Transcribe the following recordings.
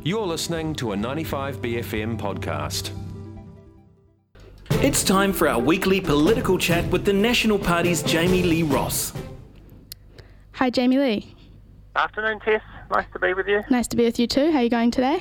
You're listening to a 95BFM podcast. It's time for our weekly political chat with the National Party's Jamie Lee Ross. Hi, Jamie Lee. Afternoon, Tess. Nice to be with you. Nice to be with you too. How are you going today?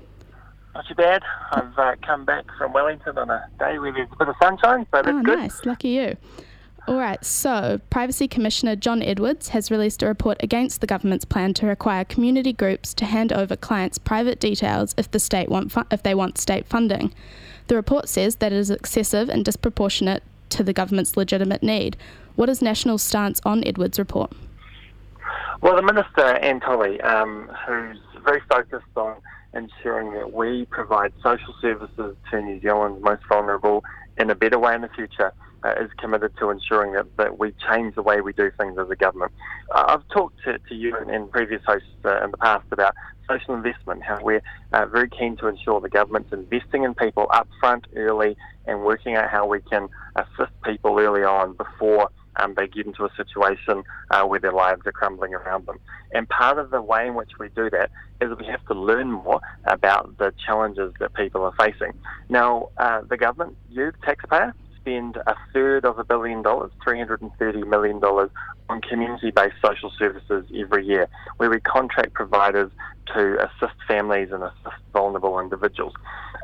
Not too bad. I've come back from Wellington on a day where there's a bit of sunshine, so that's good. Nice. Lucky you. All right, so Privacy Commissioner John Edwards has released a report against the government's plan to require community groups to hand over clients' private details if they want state funding. The report says that it is excessive and disproportionate to the government's legitimate need. What is National's stance on Edwards' report? Well, the Minister, Anne Tolley, who's very focused on ensuring that we provide social services to New Zealand's most vulnerable in a better way in the future, is committed to ensuring that we change the way we do things as a government. I've talked to you and previous hosts in the past about social investment, how we're very keen to ensure the government's investing in people up front, early, and working out how we can assist people early on before they get into a situation where their lives are crumbling around them. And part of the way in which we do that is we have to learn more about the challenges that people are facing. Now, the government, you, the taxpayer, spend a third of $1 billion, $330 million, on community-based social services every year, where we contract providers to assist families and assist vulnerable individuals.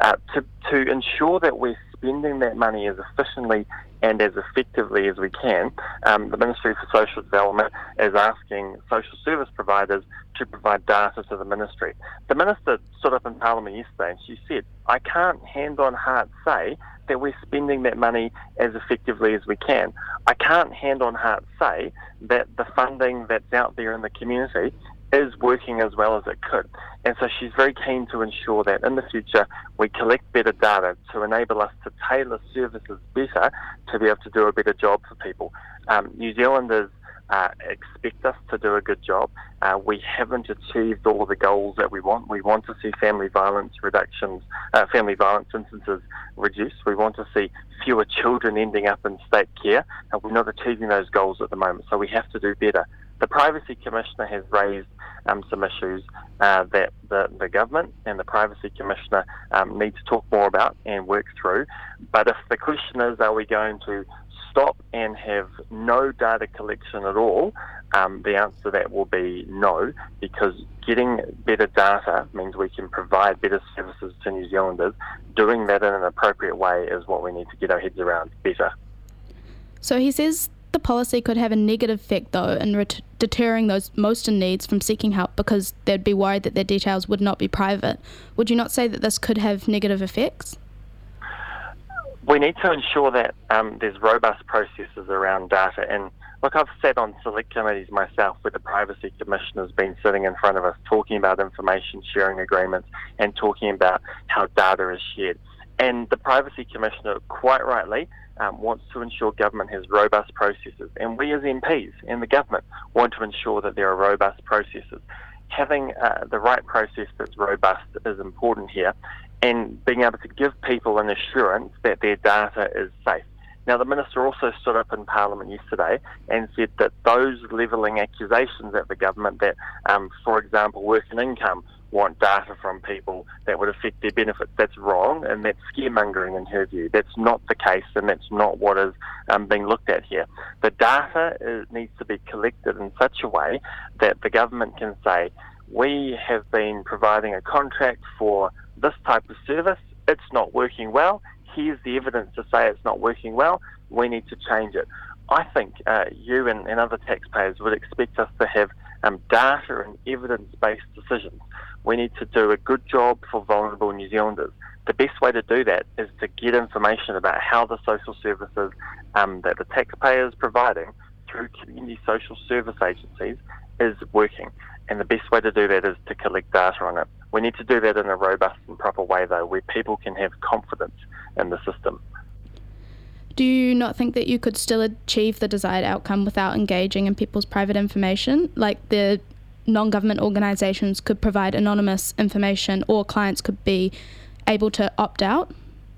To ensure that we're spending that money as efficiently and as effectively as we can, the Ministry for Social Development is asking social service providers to provide data to the Ministry. The Minister stood up in Parliament yesterday and she said, I can't hand on heart say that we're spending that money as effectively as we can. I can't hand on heart say that the funding that's out there in the community is working as well as it could. And so she's very keen to ensure that in the future we collect better data to enable us to tailor services better to be able to do a better job for people. New Zealanders expect us to do a good job. We haven't achieved all of the goals that we want. We want to see family violence instances reduced. We want to see fewer children ending up in state care. We're not achieving those goals at the moment, so we have to do better. The Privacy Commissioner has raised some issues that the government and the Privacy Commissioner need to talk more about and work through. But if the question is, are we going to stop and have no data collection at all, the answer to that will be no, because getting better data means we can provide better services to New Zealanders. Doing that in an appropriate way is what we need to get our heads around better. So he says the policy could have a negative effect, though, in deterring those most in need from seeking help because they'd be worried that their details would not be private. Would you not say that this could have negative effects? We need to ensure that there's robust processes around data. And look, I've sat on select committees myself where the Privacy Commissioner's been sitting in front of us talking about information sharing agreements and talking about how data is shared. And the Privacy Commissioner, quite rightly, wants to ensure government has robust processes. And we as MPs and the government want to ensure that there are robust processes. Having the right process that's robust is important here, and being able to give people an assurance that their data is safe. Now, the Minister also stood up in Parliament yesterday and said that those levelling accusations at the government that, for example, work and income want data from people that would affect their benefits, that's wrong, and that's scaremongering in her view. That's not the case, and that's not what is being looked at here. The data needs to be collected in such a way that the government can say, we have been providing a contract for this type of service, it's not working well, here's the evidence to say it's not working well, we need to change it. I think you and other taxpayers would expect us to have data and evidence-based decisions. We need to do a good job for vulnerable New Zealanders. The best way to do that is to get information about how the social services that the taxpayer is providing through community social service agencies is working. And the best way to do that is to collect data on it. We need to do that in a robust and proper way, though, where people can have confidence in the system. Do you not think that you could still achieve the desired outcome without engaging in people's private information? Like the non-government organisations could provide anonymous information or clients could be able to opt out?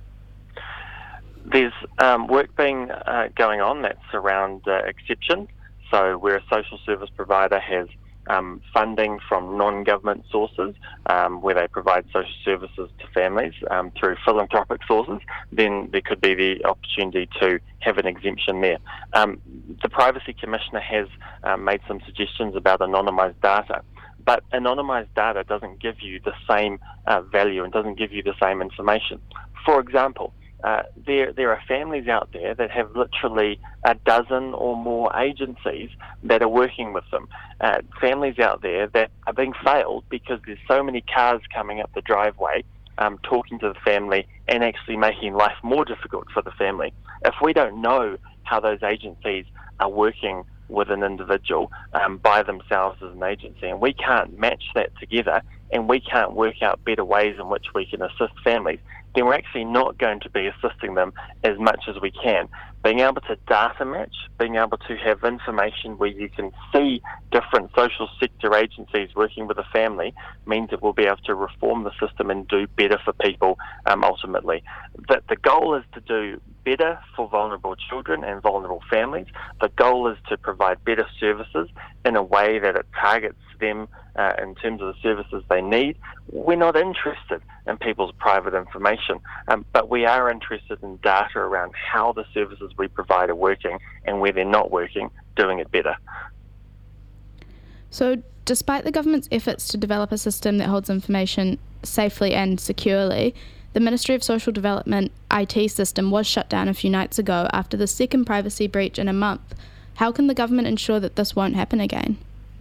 There's work being going on that's around exceptions. So where a social service provider has funding from non-government sources, where they provide social services to families through philanthropic sources, then there could be the opportunity to have an exemption there. The Privacy Commissioner has made some suggestions about anonymised data, but anonymised data doesn't give you the same value and doesn't give you the same information. For example, there are families out there that have literally a dozen or more agencies that are working with them. Families out there that are being failed because there's so many cars coming up the driveway, talking to the family and actually making life more difficult for the family. If we don't know how those agencies are working with an individual by themselves as an agency, and we can't match that together, and we can't work out better ways in which we can assist families, then we're actually not going to be assisting them as much as we can. Being able to data match, being able to have information where you can see different social sector agencies working with a family means that we'll be able to reform the system and do better for people ultimately. The goal is to do better for vulnerable children and vulnerable families. The goal is to provide better services in a way that it targets them in terms of the services they need. We're not interested in people's private information, but we are interested in data around how the services we provide are working, and where they're not working, doing it better. So despite the government's efforts to develop a system that holds information safely and securely, the Ministry of Social Development IT system was shut down a few nights ago after the second privacy breach in a month. How can the government ensure that this won't happen again?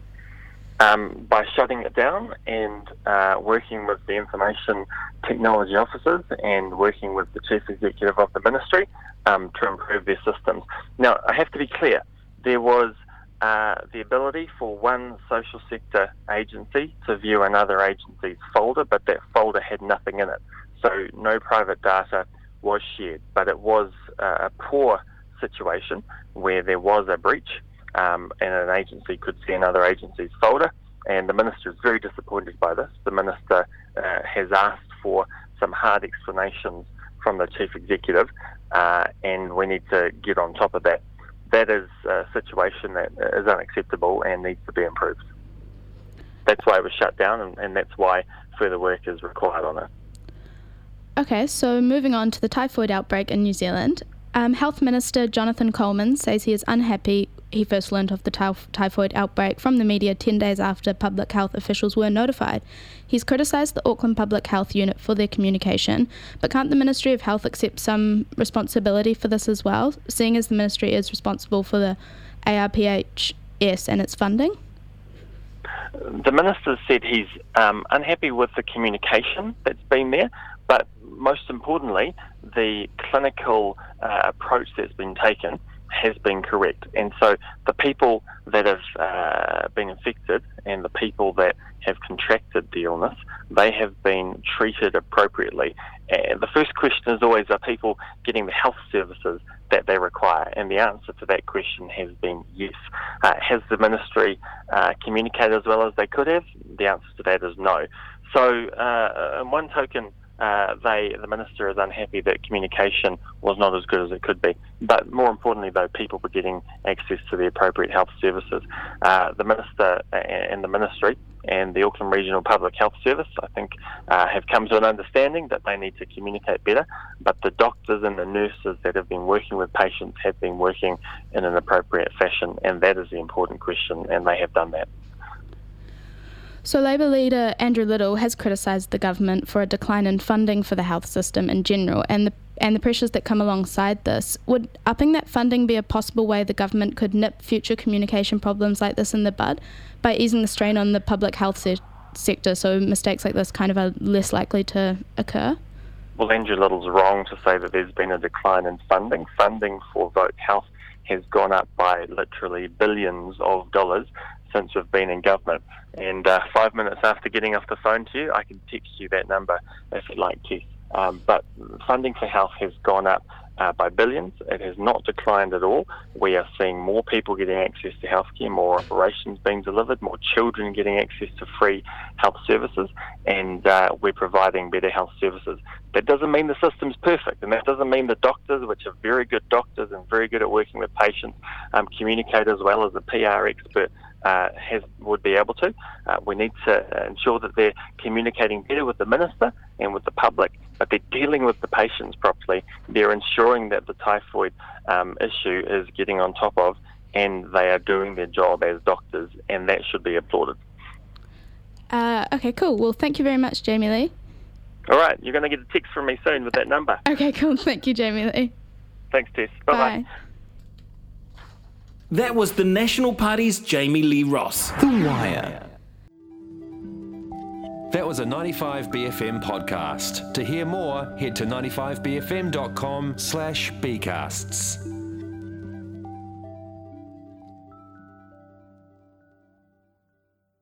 By shutting it down and working with the information technology officers and working with the chief executive of the ministry to improve their systems. Now, I have to be clear, there was the ability for one social sector agency to view another agency's folder, but that folder had nothing in it. So no private data was shared, but it was a poor situation where there was a breach and an agency could see another agency's folder, and the minister is very disappointed by this. The minister has asked for some hard explanations from the chief executive, and we need to get on top of that. That is a situation that is unacceptable and needs to be improved. That's why it was shut down, and that's why further work is required on it. Okay, so moving on to the typhoid outbreak in New Zealand. Health Minister Jonathan Coleman says he is unhappy he first learned of the typhoid outbreak from the media 10 days after public health officials were notified. He's criticised the Auckland Public Health Unit for their communication, but can't the Ministry of Health accept some responsibility for this as well, seeing as the Ministry is responsible for the ARPHS and its funding? The Minister said he's unhappy with the communication that's been there, but most importantly, the clinical approach that's been taken has been correct. And so the people that have been infected and the people that have contracted the illness, they have been treated appropriately. And the first question is always, are people getting the health services that they require? And the answer to that question has been yes. Has the ministry communicated as well as they could have? The answer to that is no. So in one token, the minister is unhappy that communication was not as good as it could be. But more importantly, though, people were getting access to the appropriate health services. The minister and the ministry and the Auckland Regional Public Health Service, I think, have come to an understanding that they need to communicate better. But the doctors and the nurses that have been working with patients have been working in an appropriate fashion, and that is the important question, and they have done that. So Labour leader Andrew Little has criticised the government for a decline in funding for the health system in general and the pressures that come alongside this. Would upping that funding be a possible way the government could nip future communication problems like this in the bud by easing the strain on the public health sector so mistakes like this kind of are less likely to occur? Well, Andrew Little's wrong to say that there's been a decline in funding. Funding for Vote Health has gone up by literally billions of dollars since we've been in government. And 5 minutes after getting off the phone to you, I can text you that number if you'd like to. But funding for health has gone up by billions. It has not declined at all. We are seeing more people getting access to healthcare, more operations being delivered, more children getting access to free health services, and we're providing better health services. That doesn't mean the system's perfect, and that doesn't mean the doctors, which are very good doctors and very good at working with patients, communicate as well as a PR expert would be able to. We need to ensure that they're communicating better with the minister and with the public, but they're dealing with the patients properly. They're ensuring that the typhoid issue is getting on top of, and they are doing their job as doctors, and that should be applauded. Okay, cool. Well, thank you very much, Jamie Lee. All right, you're going to get a text from me soon with that number. Okay, cool. Thank you, Jamie Lee. Thanks, Tess. Bye-bye. Bye. That was the National Party's Jamie Lee Ross. The Wire. That was a 95BFM podcast. To hear more, head to 95bfm.com/bcasts.